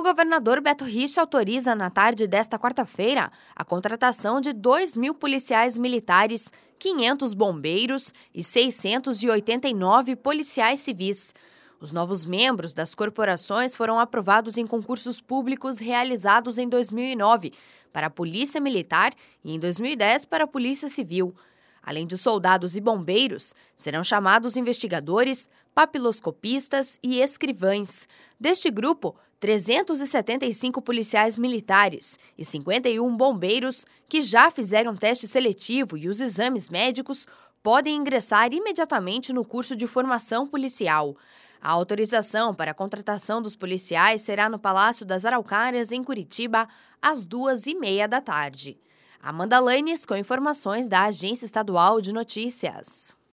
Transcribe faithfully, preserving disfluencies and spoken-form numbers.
governador Beto Richa autoriza na tarde desta quarta-feira a contratação de dois mil policiais militares, quinhentos bombeiros e seiscentos e oitenta e nove policiais civis. Os novos membros das corporações foram aprovados em concursos públicos realizados em dois mil e nove para a Polícia Militar e em dois mil e dez para a Polícia Civil. Além de soldados e bombeiros, serão chamados investigadores, papiloscopistas e escrivães. Deste grupo, trezentos e setenta e cinco policiais militares e cinquenta e um bombeiros que já fizeram teste seletivo e os exames médicos podem ingressar imediatamente no curso de formação policial. A autorização para a contratação dos policiais será no Palácio das Araucárias, em Curitiba, às duas e meia da tarde. Amanda Lanes com informações da Agência Estadual de Notícias.